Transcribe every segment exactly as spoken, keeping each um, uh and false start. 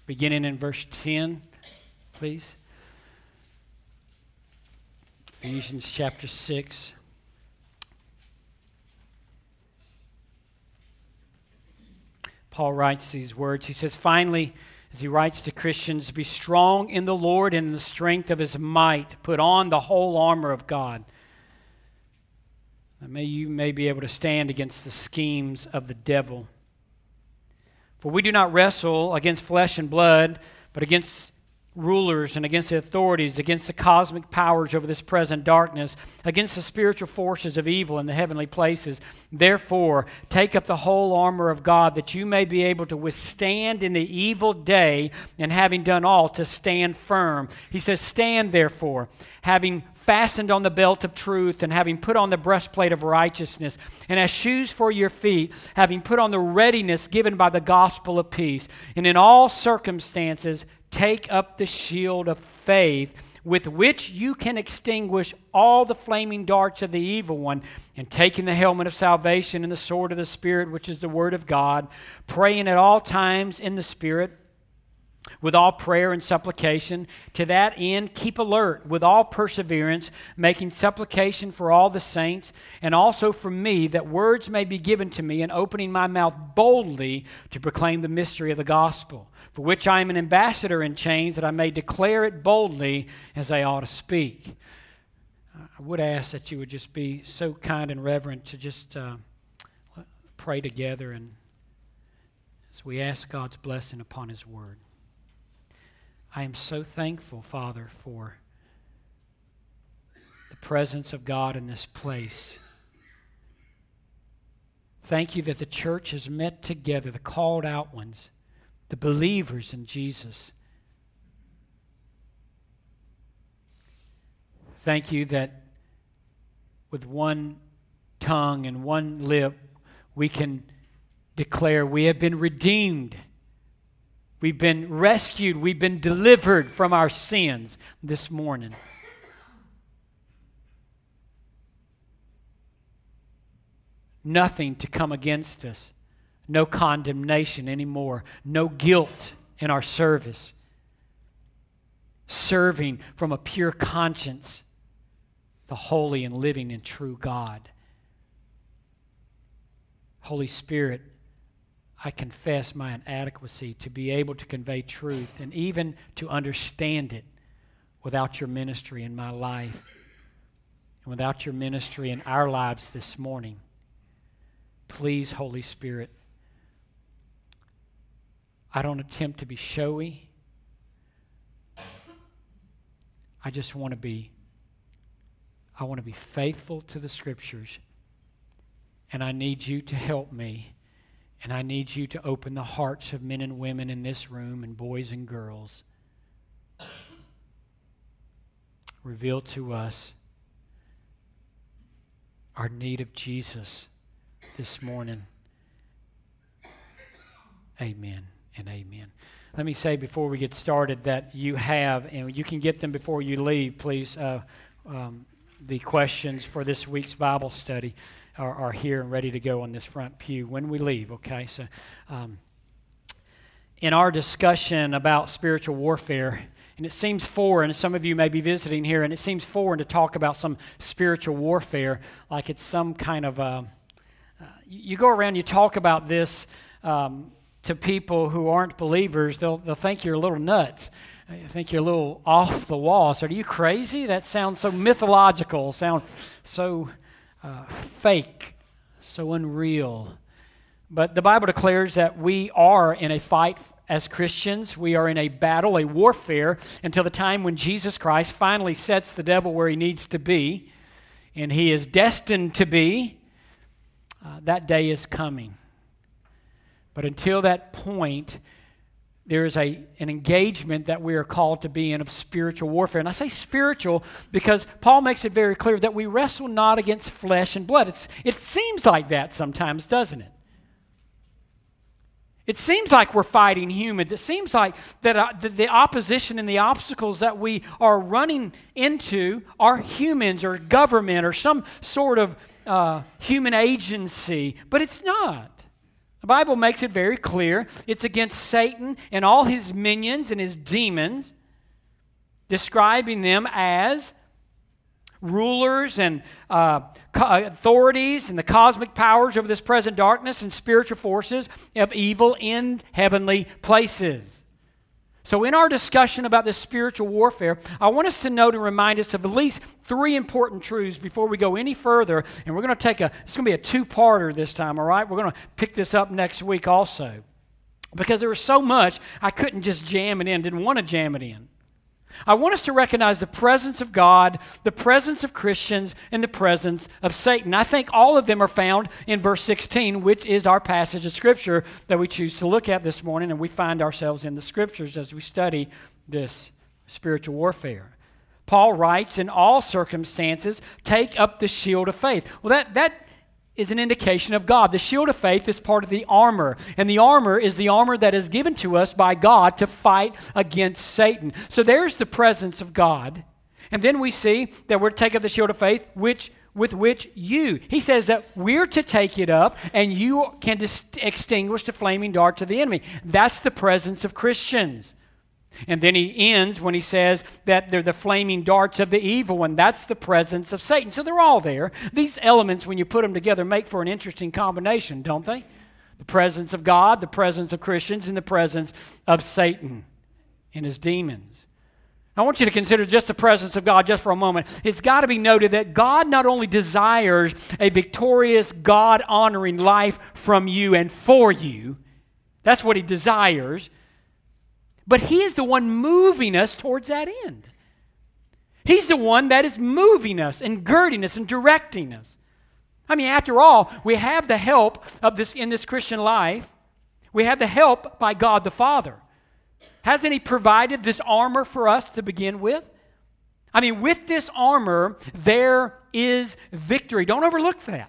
beginning in verse ten, please. Ephesians chapter six. Paul writes these words. He says, finally, as he writes to Christians, be strong in the Lord and in the strength of his might. Put on the whole armor of God. That may you may be able to stand against the schemes of the devil. For we do not wrestle against flesh and blood, but against rulers and against the authorities, against the cosmic powers over this present darkness, against the spiritual forces of evil in the heavenly places. Therefore, take up the whole armor of God, that you may be able to withstand in the evil day, and having done all, to stand firm. He says, stand therefore, having fastened on the belt of truth, and having put on the breastplate of righteousness, and as shoes for your feet, having put on the readiness given by the gospel of peace. And in all circumstances, take up the shield of faith, with which you can extinguish all the flaming darts of the evil one, and taking the helmet of salvation and the sword of the Spirit, which is the word of God, praying at all times in the Spirit, with all prayer and supplication. To that end, keep alert with all perseverance, making supplication for all the saints, and also for me, that words may be given to me, and opening my mouth boldly to proclaim the mystery of the gospel, for which I am an ambassador in chains, that I may declare it boldly as I ought to speak. I would ask that you would just be so kind and reverent to just uh, pray together, and as we ask God's blessing upon his word. I am so thankful, Father, for the presence of God in this place. Thank you that the church has met together, the called out ones, the believers in Jesus. Thank you that with one tongue and one lip, we can declare we have been redeemed. We've been rescued. We've been delivered from our sins this morning. Nothing to come against us. No condemnation anymore. No guilt in our service. Serving from a pure conscience the holy and living and true God. Holy Spirit, I confess my inadequacy to be able to convey truth and even to understand it without your ministry in my life and without your ministry in our lives this morning. Please, Holy Spirit, I don't attempt to be showy. I just want to be, I want to be faithful to the Scriptures, and I need you to help me. And I need you to open the hearts of men and women in this room, and boys and girls. Reveal to us our need of Jesus this morning. Amen and amen. Let me say before we get started that you have, and you can get them before you leave, please, uh, um, the questions for this week's Bible study. Are, are here and ready to go on this front pew when we leave, okay? So um, in our discussion about spiritual warfare, and it seems foreign, and some of you may be visiting here, and it seems foreign to talk about some spiritual warfare like it's some kind of, uh, uh, you go around, you talk about this um, to people who aren't believers, they'll, they'll think you're a little nuts. I think you're a little off the wall. So are you crazy? That sounds so mythological, sound so... Uh, fake, so unreal. But the Bible declares that we are in a fight as Christians. We are in a battle, a warfare, until the time when Jesus Christ finally sets the devil where he needs to be, and he is destined to be. Uh, that day is coming. But until that point, there is a, an engagement that we are called to be in of spiritual warfare. And I say spiritual because Paul makes it very clear that we wrestle not against flesh and blood. It's, it seems like that sometimes, doesn't it? It seems like we're fighting humans. It seems like that uh, the, the opposition and the obstacles that we are running into are humans or government or some sort of uh, human agency. But it's not. The Bible makes it very clear. It's against Satan and all his minions and his demons, describing them as rulers and uh, authorities and the cosmic powers over this present darkness and spiritual forces of evil in heavenly places. So in our discussion about this spiritual warfare, I want us to note and remind us of at least three important truths before we go any further. And we're going to take a, it's going to be a two-parter this time, all right? We're going to pick this up next week also. Because there was so much, I couldn't just jam it in, didn't want to jam it in. I want us to recognize the presence of God, the presence of Christians, and the presence of Satan. I think all of them are found in verse sixteen, which is our passage of Scripture that we choose to look at this morning, and we find ourselves in the Scriptures as we study this spiritual warfare. Paul writes, in all circumstances, take up the shield of faith. Well, that, that is an indication of God. The shield of faith is part of the armor, and the armor is the armor that is given to us by God to fight against Satan. So there's the presence of God. And then we see that we're to take up the shield of faith, which with which you, he says that we're to take it up, and you can dis- extinguish the flaming darts of the enemy. That's the presence of Christians. And then he ends when he says that they're the flaming darts of the evil one. That's the presence of Satan. So they're all there. These elements, when you put them together, make for an interesting combination, don't they? The presence of God, the presence of Christians, and the presence of Satan and his demons. I want you to consider just the presence of God just for a moment. It's got to be noted that God not only desires a victorious, God-honoring life from you and for you, that's what he desires, but he is the one moving us towards that end. He's the one that is moving us and girding us and directing us. I mean, after all, we have the help of this in this Christian life. We have the help by God the Father. Hasn't he provided this armor for us to begin with? I mean, with this armor, there is victory. Don't overlook that.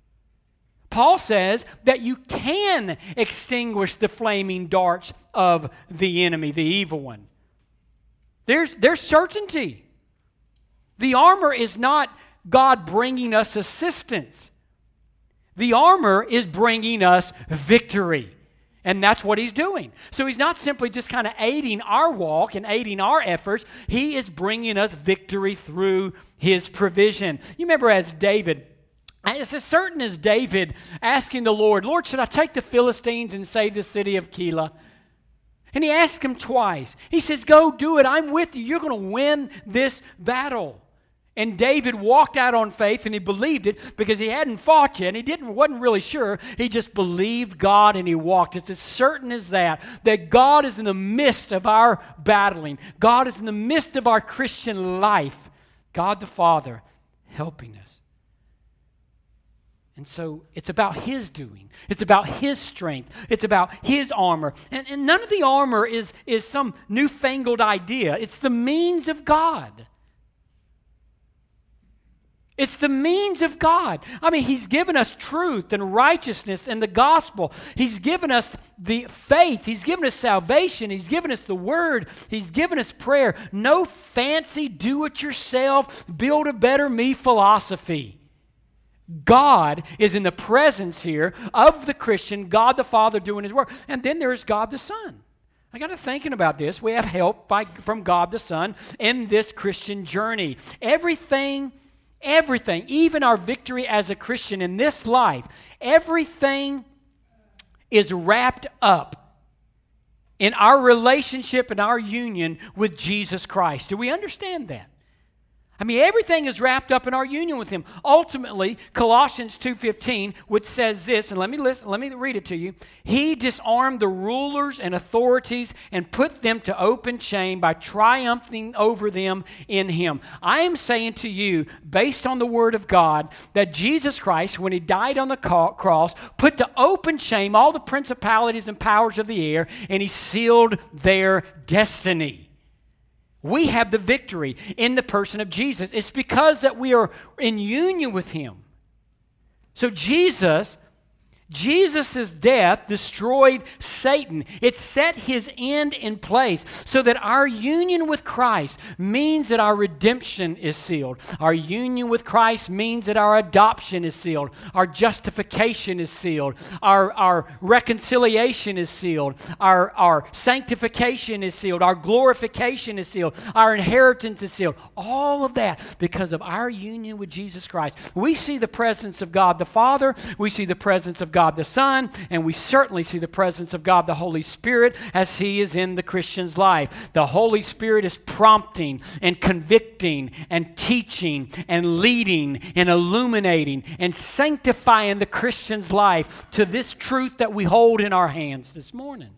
Paul says that you can extinguish the flaming darts of the enemy, the evil one. There's, there's certainty. The armor is not God bringing us assistance. The armor is bringing us victory. And that's what he's doing. So he's not simply just kind of aiding our walk and aiding our efforts. He is bringing us victory through his provision. You remember as David, it's as certain as David asking the Lord, Lord, should I take the Philistines and save the city of Keilah? And he asked him twice. He says, go do it. I'm with you. You're going to win this battle. And David walked out on faith, and he believed it because he hadn't fought yet. And he didn't, wasn't really sure. He just believed God, and he walked. It's as certain as that, that God is in the midst of our battling. God is in the midst of our Christian life. God the Father helping us. And so it's about his doing. It's about his strength. It's about his armor. And, and none of the armor is, is some newfangled idea. It's the means of God. It's the means of God. I mean, he's given us truth and righteousness and the gospel. He's given us the faith. He's given us salvation. He's given us the word. He's given us prayer. No fancy do-it-yourself, build a better me philosophy. God is in the presence here of the Christian, God the Father doing his work. And then there's God the Son. I got to thinking about this. We have help by, from God the Son in this Christian journey. Everything Everything, even our victory as a Christian in this life, everything is wrapped up in our relationship and our union with Jesus Christ. Do we understand that? I mean, everything is wrapped up in our union with him. Ultimately, Colossians two fifteen, which says this, and let me listen, let me read it to you. He disarmed the rulers and authorities and put them to open shame by triumphing over them in him. I am saying to you, based on the word of God, that Jesus Christ, when he died on the cross, put to open shame all the principalities and powers of the air, and he sealed their destiny. We have the victory in the person of Jesus. It's because that we are in union with him. So Jesus Jesus' death destroyed Satan. It set his end in place so that our union with Christ means that our redemption is sealed. Our union with Christ means that our adoption is sealed. Our justification is sealed. Our, our reconciliation is sealed. Our, our sanctification is sealed. Our glorification is sealed. Our inheritance is sealed. All of that because of our union with Jesus Christ. We see the presence of God the Father. We see the presence of God the Son, and we certainly see the presence of God the Holy Spirit as He is in the Christian's life. The Holy Spirit is prompting and convicting and teaching and leading and illuminating and sanctifying the Christian's life to this truth that we hold in our hands this morning.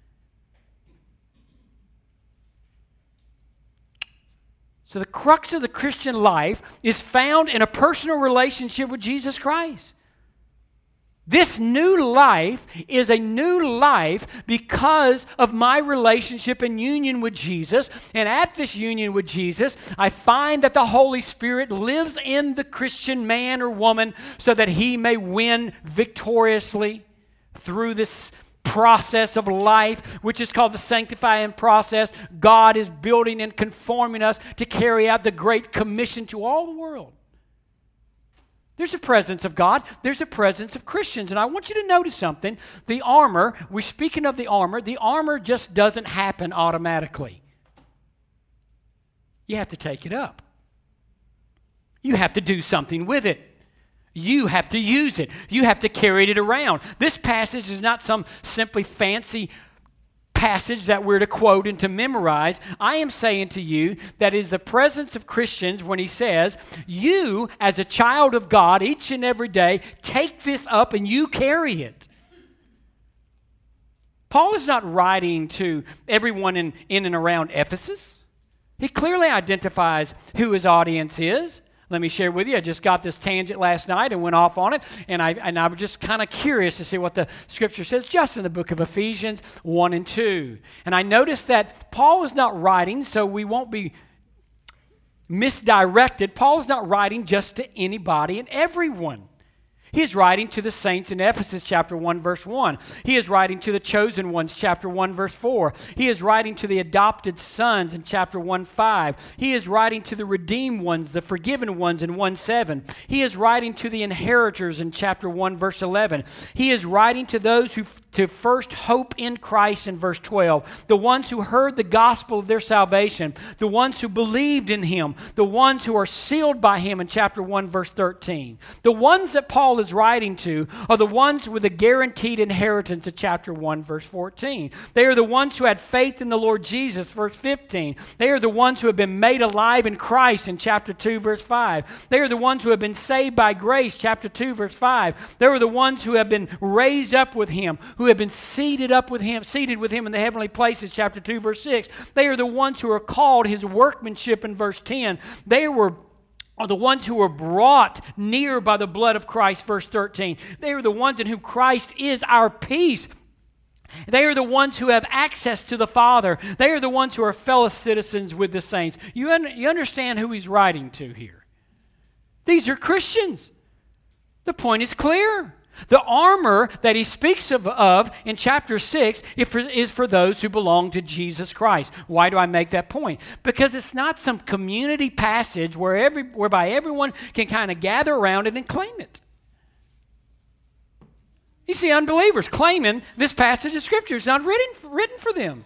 So the crux of the Christian life is found in a personal relationship with Jesus Christ. This new life is a new life because of my relationship and union with Jesus. And at this union with Jesus, I find that the Holy Spirit lives in the Christian man or woman so that he may win victoriously through this process of life, which is called the sanctifying process. God is building and conforming us to carry out the Great Commission to all the world. There's the presence of God. There's the presence of Christians. And I want you to notice something. The armor, we're speaking of the armor, the armor just doesn't happen automatically. You have to take it up. You have to do something with it. You have to use it. You have to carry it around. This passage is not some simply fancy passage that we're to quote and to memorize. I am saying to you that is the presence of Christians when he says, you as a child of God each and every day take this up and you carry it. Paul is not writing to everyone in, in and around Ephesus. He clearly identifies who his audience is. Let me share with you, I just got this tangent last night and went off on it, and I, and I was just kind of curious to see what the Scripture says just in the book of Ephesians one and two. And I noticed that Paul is not writing, so we won't be misdirected. Paul is not writing just to anybody and everyone. He is writing to the saints in Ephesus chapter one verse one. He is writing to the chosen ones chapter one verse four. He is writing to the adopted sons in chapter one five. He is writing to the redeemed ones, the forgiven ones in one seven. He is writing to the inheritors in chapter one verse eleven. He is writing to those who to first hope in Christ in verse twelve. The ones who heard the gospel of their salvation. The ones who believed in Him. The ones who are sealed by Him in chapter one verse thirteen. The ones that Paul is writing to are the ones with a guaranteed inheritance in chapter one verse fourteen. They are the ones who had faith in the Lord Jesus, verse fifteen. They are the ones who have been made alive in Christ in chapter two verse five. They are the ones who have been saved by grace, chapter two verse five. They are the ones who have been raised up with Him, who have been seated up with Him, seated with Him in the heavenly places, chapter two verse six. They are the ones who are called His workmanship in verse ten. They were are the ones who were brought near by the blood of Christ, verse thirteen. They are the ones in whom Christ is our peace. They are the ones who have access to the Father. They are the ones who are fellow citizens with the saints. You, un- you understand who he's writing to here. These are Christians. The point is clear. The armor that he speaks of, of in chapter six is for, is for those who belong to Jesus Christ. Why do I make that point? Because it's not some community passage where every, whereby everyone can kind of gather around it and claim it. You see unbelievers claiming this passage of Scripture is not written, written for them.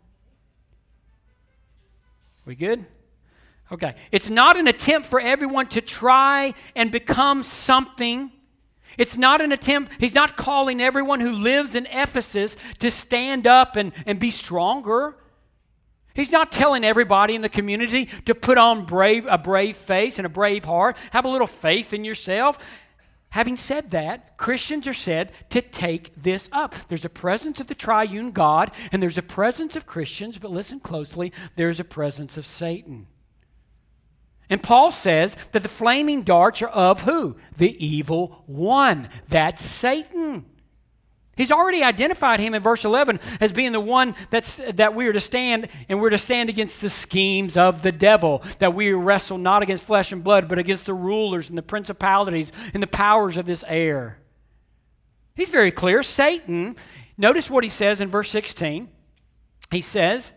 We good? Okay. It's not an attempt for everyone to try and become something. It's not an attempt, he's not calling everyone who lives in Ephesus to stand up and, and be stronger. He's not telling everybody in the community to put on brave, a brave face and a brave heart. Have a little faith in yourself. Having said that, Christians are said to take this up. There's a presence of the triune God, and there's a presence of Christians, but listen closely, there's a presence of Satan. And Paul says that the flaming darts are of who? The evil one. That's Satan. He's already identified him in verse eleven as being the one that's, that we are to stand, and we're to stand against the schemes of the devil, that we wrestle not against flesh and blood, but against the rulers and the principalities and the powers of this air. He's very clear. Satan, notice what he says in verse sixteen. He says,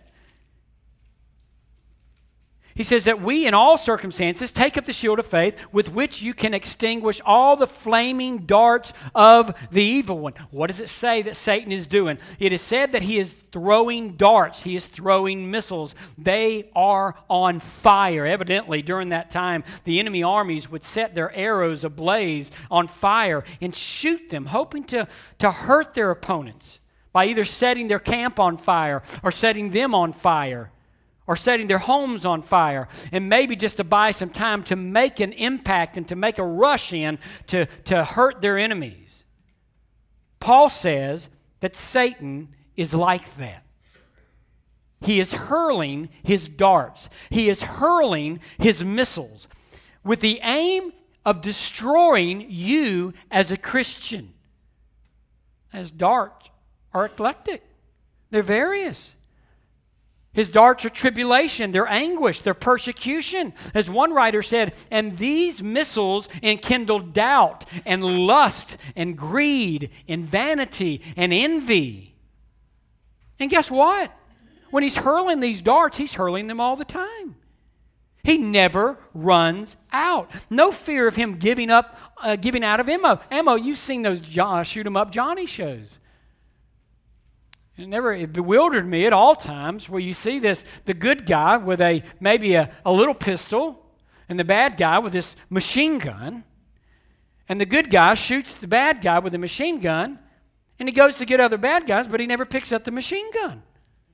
He says that we in all circumstances take up the shield of faith with which you can extinguish all the flaming darts of the evil one. What does it say that Satan is doing? It is said that he is throwing darts. He is throwing missiles. They are on fire. Evidently, during that time, the enemy armies would set their arrows ablaze on fire and shoot them, hoping to, to hurt their opponents by either setting their camp on fire or setting them on fire, or setting their homes on fire, and maybe just to buy some time to make an impact and to make a rush in to, to hurt their enemies. Paul says that Satan is like that. He is hurling his darts. He is hurling his missiles with the aim of destroying you as a Christian. As darts are eclectic. They're various. His darts are tribulation, they're anguish, they're persecution. As one writer said, and these missiles enkindle doubt and lust and greed and vanity and envy. And guess what? When he's hurling these darts, he's hurling them all the time. He never runs out. No fear of him giving up, uh, giving out of ammo. Ammo, you've seen those John, shoot 'em up Johnny shows. It never it bewildered me at all times where you see this, the good guy with a maybe a, a little pistol and the bad guy with this machine gun. And the good guy shoots the bad guy with a machine gun and he goes to get other bad guys, but he never picks up the machine gun.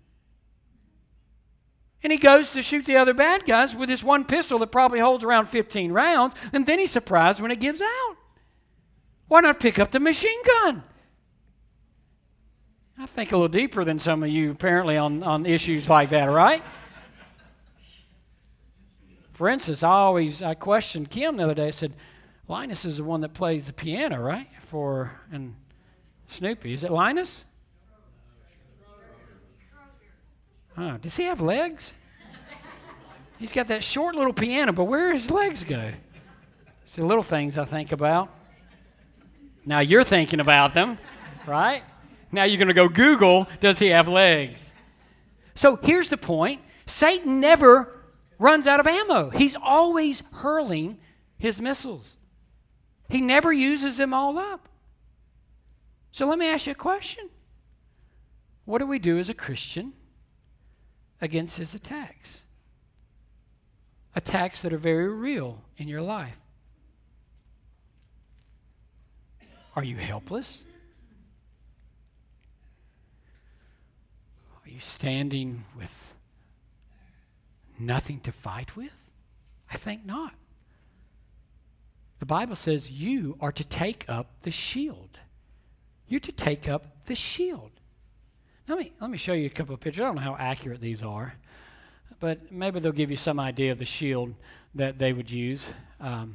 And he goes to shoot the other bad guys with this one pistol that probably holds around fifteen rounds, and then he's surprised when it gives out. Why not pick up the machine gun? I think a little deeper than some of you apparently on, on issues like that, right? For instance, I always, I questioned Kim the other day. I said, Linus is the one that plays the piano, right? For, and Snoopy. Is it Linus? Huh. Does he have legs? He's got that short little piano, but where does his legs go? It's the little things I think about. Now you're thinking about them, right? Now you're going to go Google, does he have legs? So here's the point. Satan never runs out of ammo. He's always hurling his missiles. He never uses them all up. So let me ask you a question. What do we do as a Christian against his attacks? Attacks that are very real in your life. Are you helpless? Are you standing with nothing to fight with? I think not. The Bible says you are to take up the shield. You're to take up the shield. Let me, let me show you a couple of pictures. I don't know how accurate these are, but maybe they'll give you some idea of the shield that they would use. Um,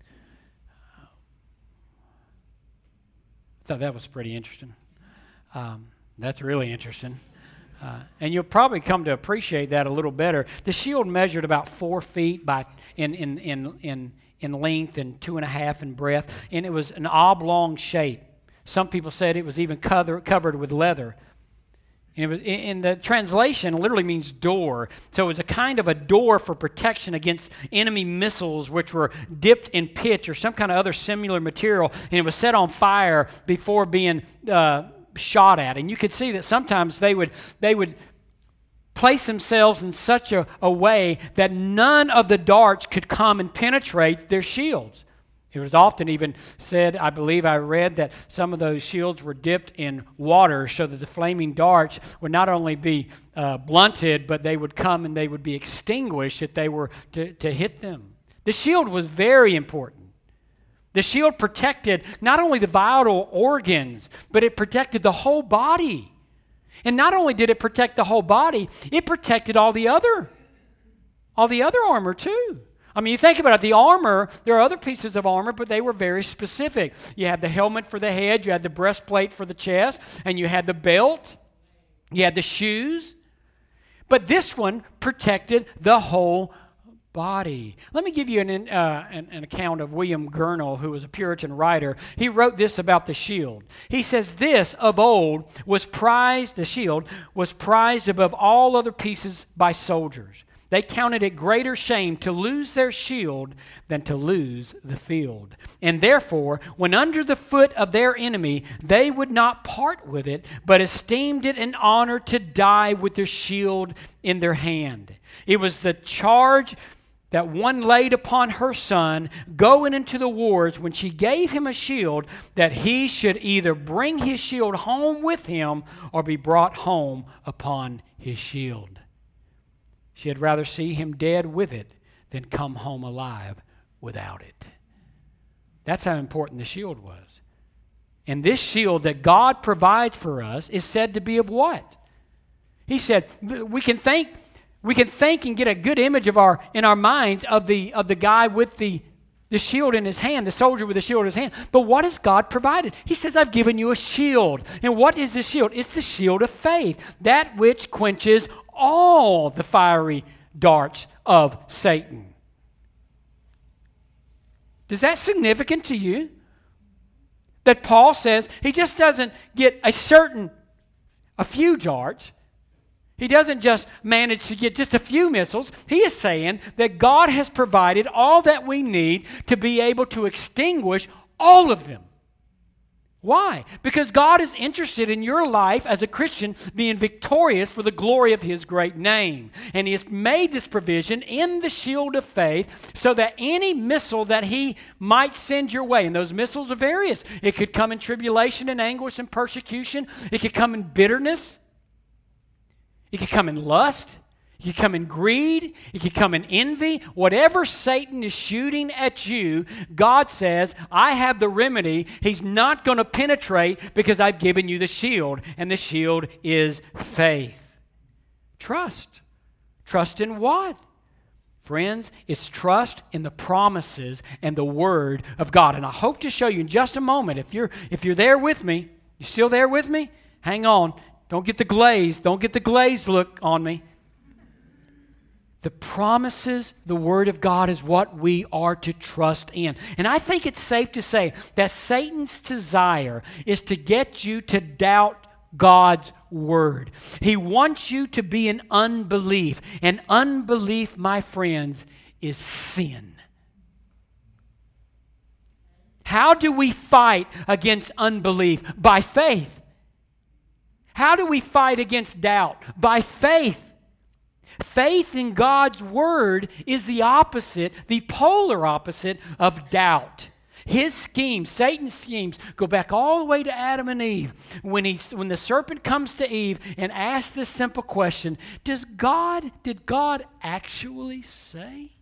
I thought that was pretty interesting. Um, that's really interesting. Uh, and you'll probably come to appreciate that a little better. The shield measured about four feet by in in in in, in length and two and a half in breadth, and it was an oblong shape. Some people said it was even cover, covered with leather. And it was in the translation, it literally means door. So it was a kind of a door for protection against enemy missiles, which were dipped in pitch or some kind of other similar material, and it was set on fire before being Uh, shot at. And you could see that sometimes they would they would place themselves in such a, a way that none of the darts could come and penetrate their shields. It was often even said, I believe I read, that some of those shields were dipped in water so that the flaming darts would not only be uh, blunted, but they would come and they would be extinguished if they were to, to hit them. The shield was very important. The shield protected not only the vital organs, but it protected the whole body. And not only did it protect the whole body, it protected all the other, all the other armor too. I mean, you think about it, the armor, there are other pieces of armor, but they were very specific. You had the helmet for the head, you had the breastplate for the chest, and you had the belt, you had the shoes. But this one protected the whole body. Let me give you an, uh, an, an account of William Gurnall, who was a Puritan writer. He wrote this about the shield. He says, this of old was prized, the shield, was prized above all other pieces by soldiers. They counted it greater shame to lose their shield than to lose the field. And therefore, when under the foot of their enemy, they would not part with it, but esteemed it an honor to die with their shield in their hand. It was the charge that one laid upon her son going into the wars when she gave him a shield, that he should either bring his shield home with him or be brought home upon his shield. She had rather see him dead with it than come home alive without it. That's how important the shield was. And this shield that God provides for us is said to be of what? He said, we can think, we can think and get a good image of our in our minds of the of the guy with the, the shield in his hand, the soldier with the shield in his hand. But what has God provided? He says, I've given you a shield. And what is the shield? It's the shield of faith, that which quenches all the fiery darts of Satan. Is that significant to you? That Paul says he just doesn't get a certain, a few darts. He doesn't just manage to get just a few missiles. He is saying that God has provided all that we need to be able to extinguish all of them. Why? Because God is interested in your life as a Christian being victorious for the glory of His great name. And He has made this provision in the shield of faith so that any missile that He might send your way, and those missiles are various. It could come in tribulation and anguish and persecution. It could come in bitterness. It could come in lust. It could come in greed. It could come in envy. Whatever Satan is shooting at you, God says, I have the remedy. He's not going to penetrate because I've given you the shield. And the shield is faith. Trust. Trust in what? Friends, it's trust in the promises and the Word of God. And I hope to show you in just a moment, if you're, if you're there with me, you still there with me? Hang on. Don't get the glaze. Don't get the glazed look on me. The promises, the Word of God is what we are to trust in. And I think it's safe to say that Satan's desire is to get you to doubt God's Word. He wants you to be in unbelief. And unbelief, my friends, is sin. How do we fight against unbelief? By faith. How do we fight against doubt? By faith. Faith in God's Word is the opposite, the polar opposite of doubt. His schemes, Satan's schemes, go back all the way to Adam and Eve. When, he, when the serpent comes to Eve and asks this simple question, Does God, did God actually say?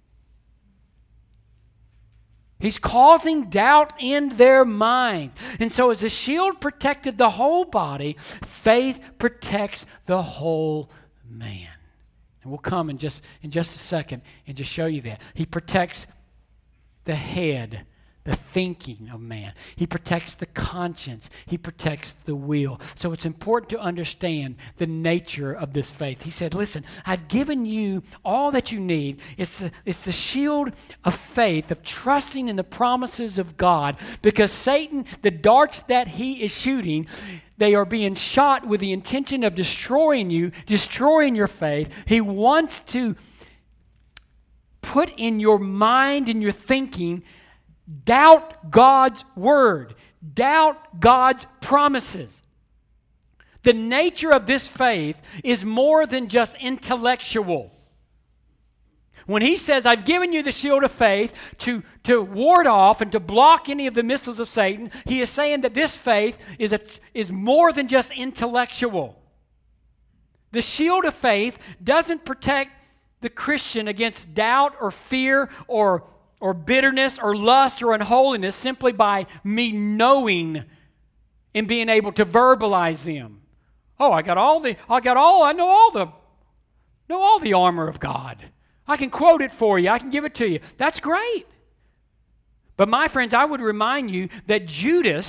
He's causing doubt in their minds. And so as the shield protected the whole body, faith protects the whole man. And we'll come in just, in just a second and just show you that. He protects the head, the thinking of man. He protects the conscience. He protects the will. So it's important to understand the nature of this faith. He said, listen, I've given you all that you need. It's the, it's the shield of faith, of trusting in the promises of God, because Satan, the darts that he is shooting, they are being shot with the intention of destroying you, destroying your faith. He wants to put in your mind and your thinking, doubt God's Word, doubt God's promises. The nature of this faith is more than just intellectual. When he says, I've given you the shield of faith to, to ward off and to block any of the missiles of Satan, he is saying that this faith is, a, is more than just intellectual. The shield of faith doesn't protect the Christian against doubt or fear or, or bitterness or lust or unholiness simply by me knowing and being able to verbalize them. Oh, I got all the, I got all, I know all the, know all the armor of God. I can quote it for you. I can give it to you. That's great. But my friends, I would remind you that Judas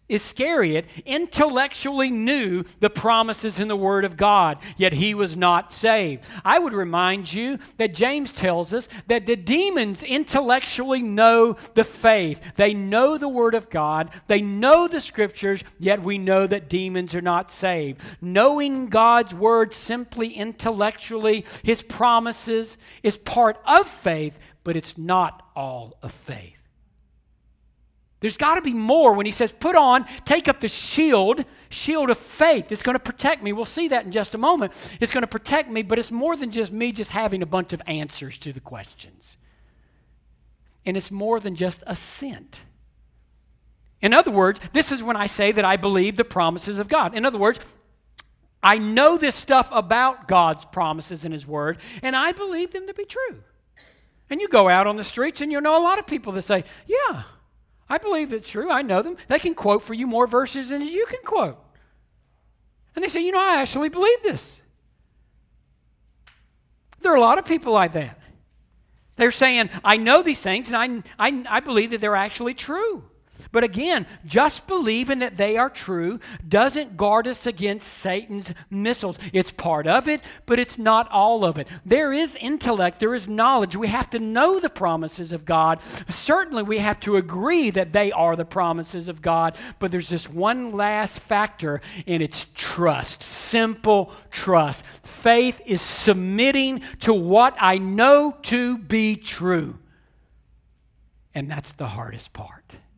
Iscariot intellectually knew the promises in the Word of God, yet he was not saved. I would remind you that James tells us that the demons intellectually know the faith. They know the Word of God. They know the Scriptures, yet we know that demons are not saved. Knowing God's Word simply intellectually, His promises, is part of faith, but it's not all of faith. There's got to be more when he says, put on, take up the shield, shield of faith. It's going to protect me. We'll see that in just a moment. It's going to protect me, but it's more than just me just having a bunch of answers to the questions. And it's more than just assent. In other words, this is when I say that I believe the promises of God. In other words, I know this stuff about God's promises in His Word, and I believe them to be true. And you go out on the streets and you'll know a lot of people that say, yeah, I believe it's true. I know them. They can quote for you more verses than you can quote. And they say, you know, I actually believe this. There are a lot of people like that. They're saying, I know these things, and I, I, I believe that they're actually true. But again, just believing that they are true doesn't guard us against Satan's missiles. It's part of it, but it's not all of it. There is intellect, there is knowledge. We have to know the promises of God. Certainly we have to agree that they are the promises of God, but there's this one last factor, and it's trust. Simple trust. Faith is submitting to what I know to be true. And that's the hardest part.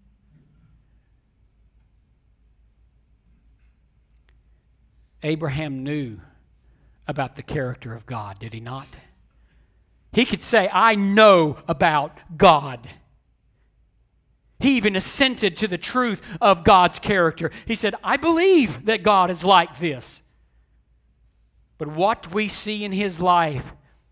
Abraham knew about the character of God, did he not? He could say, I know about God. He even assented to the truth of God's character. He said, I believe that God is like this. But what we see in his life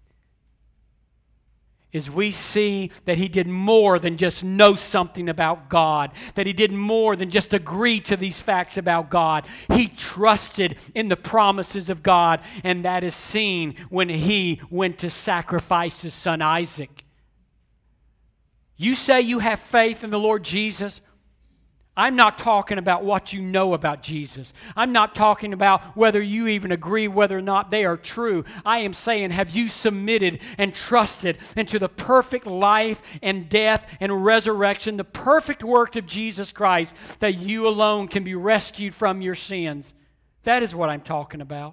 is we see that he did more than just know something about God, that he did more than just agree to these facts about God. He trusted in the promises of God, and that is seen when he went to sacrifice his son Isaac. You say you have faith in the Lord Jesus. I'm not talking about what you know about Jesus. I'm not talking about whether you even agree whether or not they are true. I am saying, have you submitted and trusted into the perfect life and death and resurrection, the perfect work of Jesus Christ, that you alone can be rescued from your sins? That is what I'm talking about.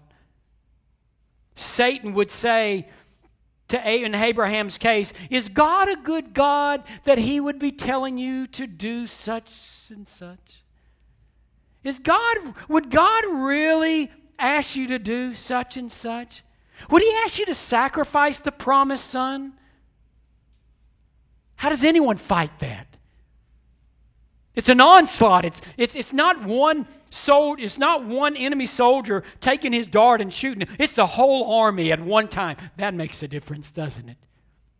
Satan would say, to in Abraham's case, is God a good God that He would be telling you to do such and such? Is God, would God really ask you to do such and such? Would He ask you to sacrifice the promised son? How does anyone fight that? It's an onslaught. It's, it's, it's not one sold, it's not one enemy soldier taking his dart and shooting it. It's the whole army at one time. That makes a difference, doesn't it?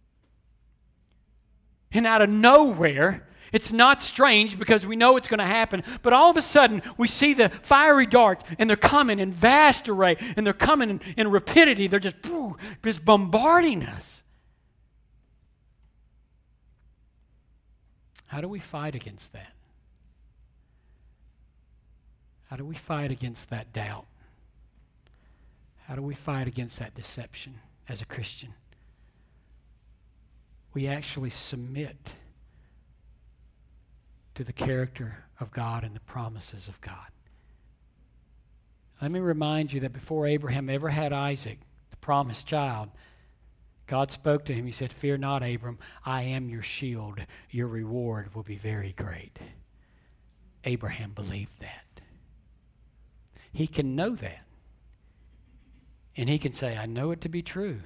And out of nowhere, it's not strange because we know it's going to happen, but all of a sudden we see the fiery dart, and they're coming in vast array, and they're coming in, in rapidity. They're just, just bombarding us. How do we fight against that? How do we fight against that doubt? How do we fight against that deception as a Christian? We actually submit to the character of God and the promises of God. Let me remind you that before Abraham ever had Isaac, the promised child, God spoke to him. He said, fear not, Abram, I am your shield. Your reward will be very great. Abraham believed that. He can know that. And he can say, I know it to be true.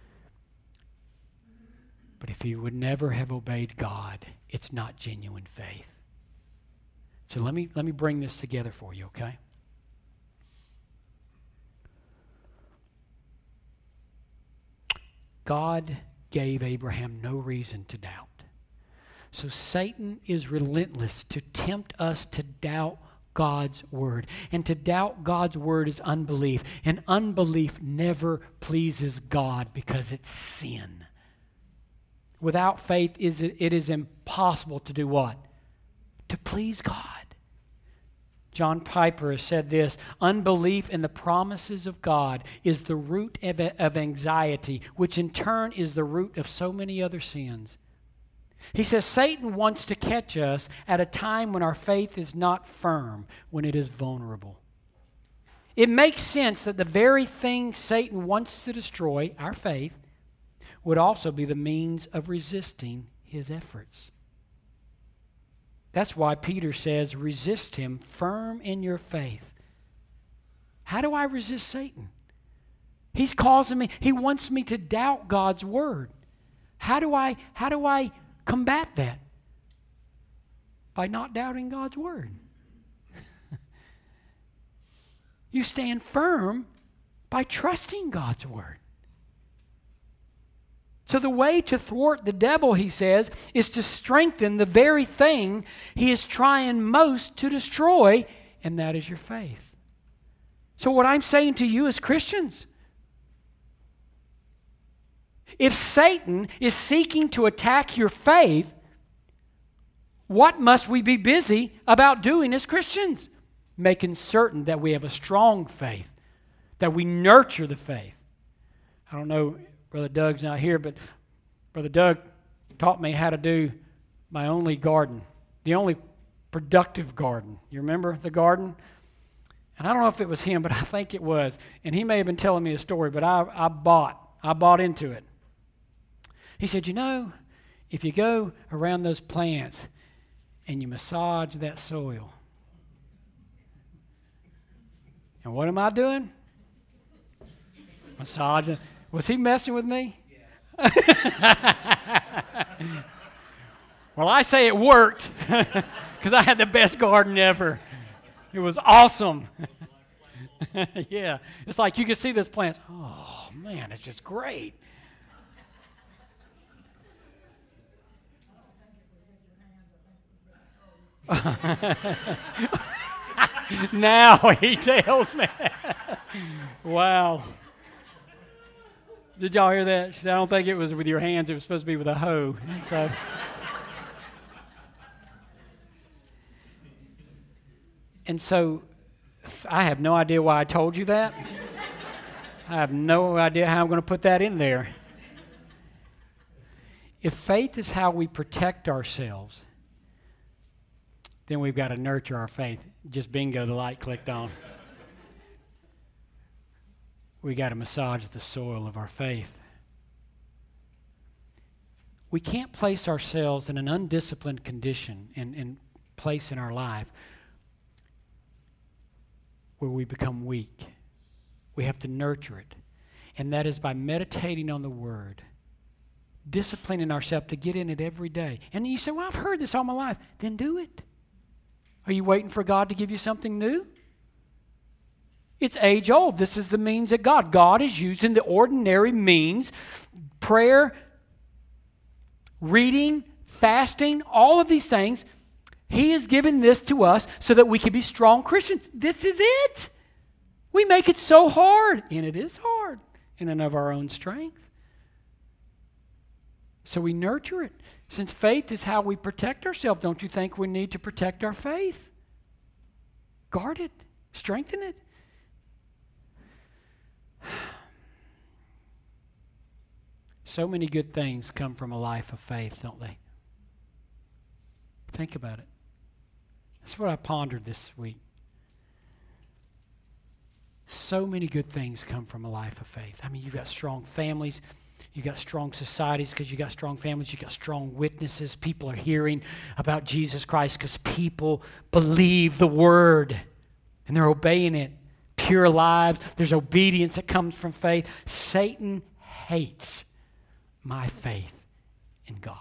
But if he would never have obeyed God, it's not genuine faith. So let me, let me bring this together for you, okay? God gave Abraham no reason to doubt. So Satan is relentless to tempt us to doubt God's word. And to doubt God's word is unbelief. And unbelief never pleases God because it's sin. Without faith, is it, it is impossible to do what? To please God. John Piper has said this: unbelief in the promises of God is the root of, of anxiety, which in turn is the root of so many other sins. He says Satan wants to catch us at a time when our faith is not firm, when it is vulnerable. It makes sense that the very thing Satan wants to destroy, our faith, would also be the means of resisting his efforts. That's why Peter says, resist him firm in your faith. How do I resist Satan? He's causing me, he wants me to doubt God's word. How do I, how do I combat that? By not doubting God's word. You stand firm by trusting God's word. So the way to thwart the devil, he says, is to strengthen the very thing he is trying most to destroy, and that is your faith. So what I'm saying to you as Christians, if Satan is seeking to attack your faith, what must we be busy about doing as Christians? Making certain that we have a strong faith, that we nurture the faith. I don't know, Brother Doug's not here, but Brother Doug taught me how to do my only garden, the only productive garden. You remember the garden? And I don't know if it was him, but I think it was. And he may have been telling me a story, but I, I bought, I bought into it. He said, you know, if you go around those plants and you massage that soil, and what am I doing? Massaging. Was he messing with me? Yeah. Well, I say it worked because I had the best garden ever. It was awesome. Yeah. It's like you can see this plant. Oh, man, it's just great. Now he tells me. Wow. Did y'all hear that? She said, I don't think it was with your hands. It was supposed to be with a hoe. And so, and so I have no idea why I told you that. I have no idea how I'm going to put that in there. If faith is how we protect ourselves, then we've got to nurture our faith. Just bingo, the light clicked on. We got to massage the soil of our faith. We can't place ourselves in an undisciplined condition and, and place in our life where we become weak. We have to nurture it. And that is by meditating on the Word, disciplining ourselves to get in it every day. And you say, well, I've heard this all my life. Then do it. Are you waiting for God to give you something new? It's age old. This is the means that God. God is using the ordinary means, prayer, reading, fasting, all of these things. He has given this to us so that we can be strong Christians. This is it. We make it so hard, and it is hard in and of our own strength. So we nurture it. Since faith is how we protect ourselves, don't you think we need to protect our faith? Guard it. Strengthen it. So many good things come from a life of faith, don't they? Think about it. That's what I pondered this week. So many good things come from a life of faith. I mean, you've got strong families. You got strong societies because you got strong families. You got strong witnesses. People are hearing about Jesus Christ because people believe the Word and they're obeying it. Pure lives. There's obedience that comes from faith. Satan hates my faith in God.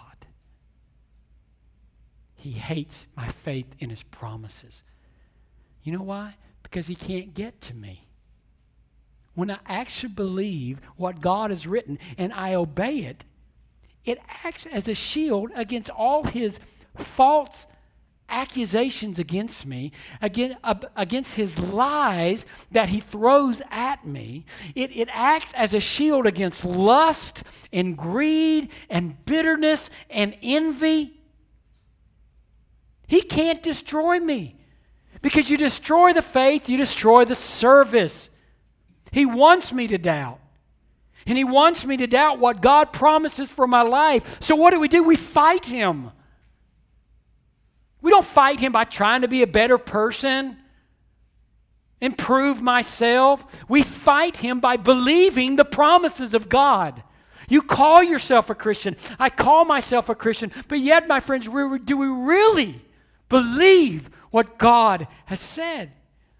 He hates my faith in His promises. You know why? Because he can't get to me. When I actually believe what God has written and I obey it, it acts as a shield against all his false accusations against me, against, uh, against his lies that he throws at me. It, it acts as a shield against lust and greed and bitterness and envy. He can't destroy me Because you destroy the faith, you destroy the service. He wants me to doubt. And He wants me to doubt what God promises for my life. So what do we do? We fight Him. We don't fight Him by trying to be a better person, improve myself. We fight Him by believing the promises of God. You call yourself a Christian. I call myself a Christian. But yet, my friends, do we really believe what God has said?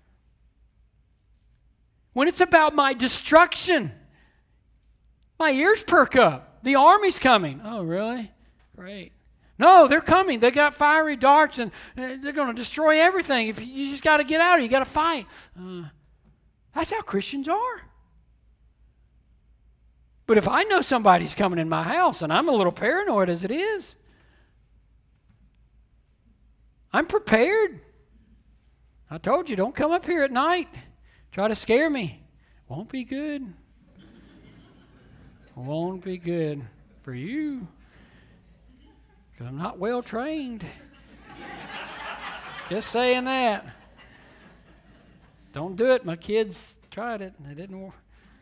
When it's about my destruction, my ears perk up. The army's coming. Oh, really? Great. No, they're coming. They got fiery darts and they're going to destroy everything. If you just got to get out of it, you got to fight. Uh, that's how Christians are. But if I know somebody's coming in my house and I'm a little paranoid as it is, I'm prepared. I told you, don't come up here at night. Try to scare me. Won't be good. Won't be good for you. Because I'm not well trained. Just saying that. Don't do it. My kids tried it and it didn't work.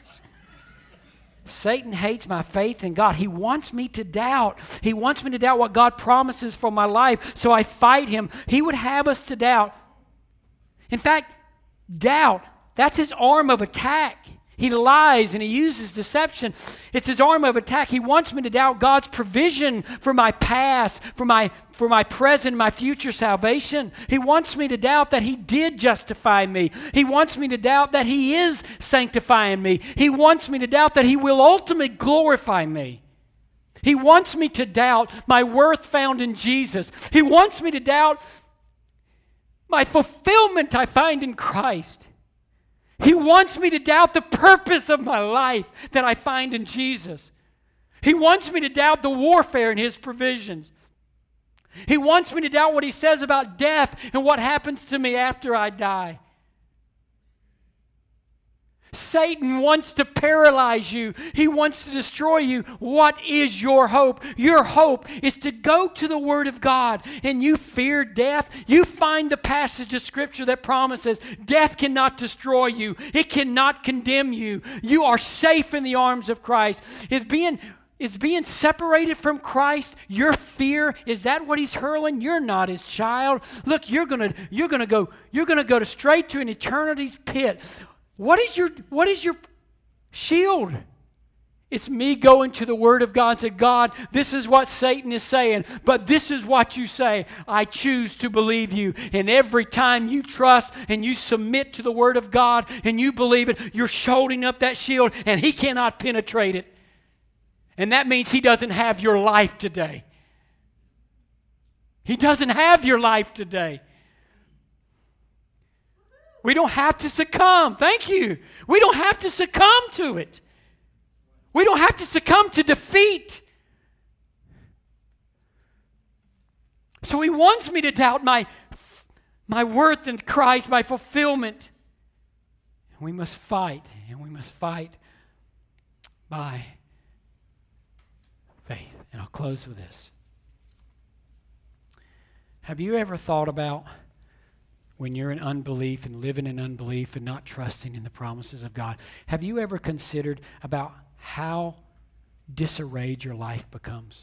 Satan hates my faith in God. He wants me to doubt. He wants me to doubt what God promises for my life. So I fight him. He would have us to doubt. In fact, doubt, that's his arm of attack. He lies and he uses deception. It's his arm of attack. He wants me to doubt God's provision for my past, for my, for my present, my future salvation. He wants me to doubt that he did justify me. He wants me to doubt that he is sanctifying me. He wants me to doubt that he will ultimately glorify me. He wants me to doubt my worth found in Jesus. He wants me to doubt my fulfillment I find in Christ. He wants me to doubt the purpose of my life that I find in Jesus. He wants me to doubt the warfare and his provisions. He wants me to doubt what he says about death and what happens to me after I die. Satan wants to paralyze you. He wants to destroy you. What is your hope? Your hope is to go to the Word of God and you fear death. You find the passage of Scripture that promises death cannot destroy you. It cannot condemn you. You are safe in the arms of Christ. It's being, it's being separated from Christ. Your fear, is that what he's hurling? You're not his child. Look, you're gonna, you're gonna go, you're gonna go to straight to an eternity's pit. What is your what is your shield? It's me going to the Word of God and say, God, this is what Satan is saying, but this is what you say. I choose to believe you. And every time you trust and you submit to the Word of God and you believe it, you're holding up that shield and he cannot penetrate it. And that means he doesn't have your life today. He doesn't have your life today. We don't have to succumb. Thank you. We don't have to succumb to it. We don't have to succumb to defeat. So he wants me to doubt my, my worth in Christ, my fulfillment. We must fight, and we must fight by faith. And I'll close with this. Have you ever thought about when you're in unbelief and living in unbelief and not trusting in the promises of God? Have you ever considered about how disarrayed your life becomes?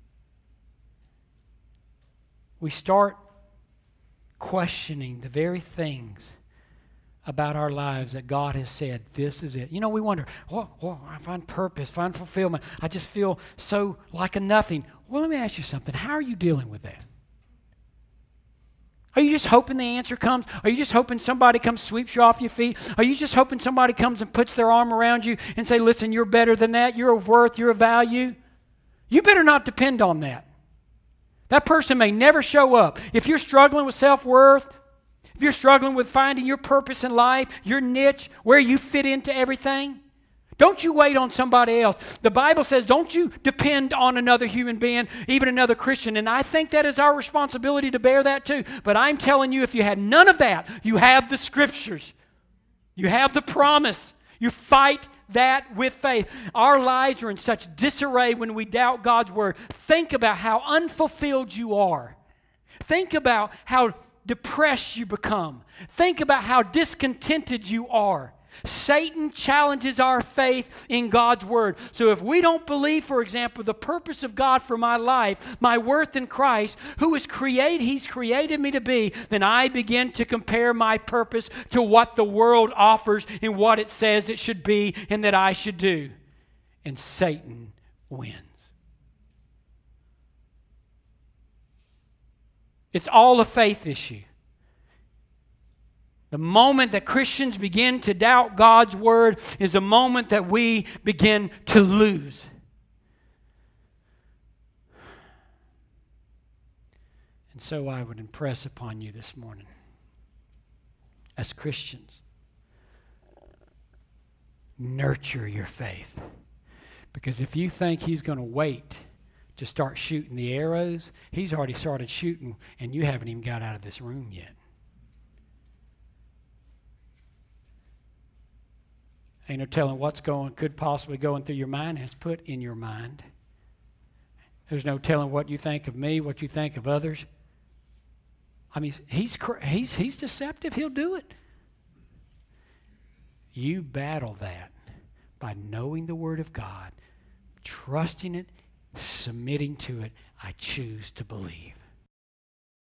We start questioning the very things about our lives that God has said, this is it. You know, we wonder, oh, oh, I find purpose, find fulfillment. I just feel so like a nothing. Well, let me ask you something. How are you dealing with that? Are you just hoping the answer comes? Are you just hoping somebody comes, sweeps you off your feet? Are you just hoping somebody comes and puts their arm around you and say, listen, you're better than that. You're of worth. You're of value. You better not depend on that. That person may never show up. If you're struggling with self-worth, if you're struggling with finding your purpose in life, your niche, where you fit into everything, don't you wait on somebody else. The Bible says, don't you depend on another human being, even another Christian. And I think that is our responsibility to bear that too. But I'm telling you, if you had none of that, you have the Scriptures. You have the promise. You fight that with faith. Our lives are in such disarray when we doubt God's Word. Think about how unfulfilled you are. Think about how depressed you become. Think about how discontented you are. Satan challenges our faith in God's Word. So if we don't believe, for example, the purpose of God for my life, my worth in Christ, who is created, He's created me to be, then I begin to compare my purpose to what the world offers and what it says it should be and that I should do. And Satan wins. It's all a faith issue. The moment that Christians begin to doubt God's Word is a moment that we begin to lose. And so I would impress upon you this morning, as Christians, nurture your faith. Because if you think He's going to wait to start shooting the arrows, He's already started shooting and you haven't even got out of this room yet. Ain't no telling what's going, could possibly going through your mind, has put in your mind. There's no telling what you think of me, what you think of others. I mean, he's he's he's deceptive. He'll do it. You battle that by knowing the Word of God, trusting it, submitting to it. I choose to believe.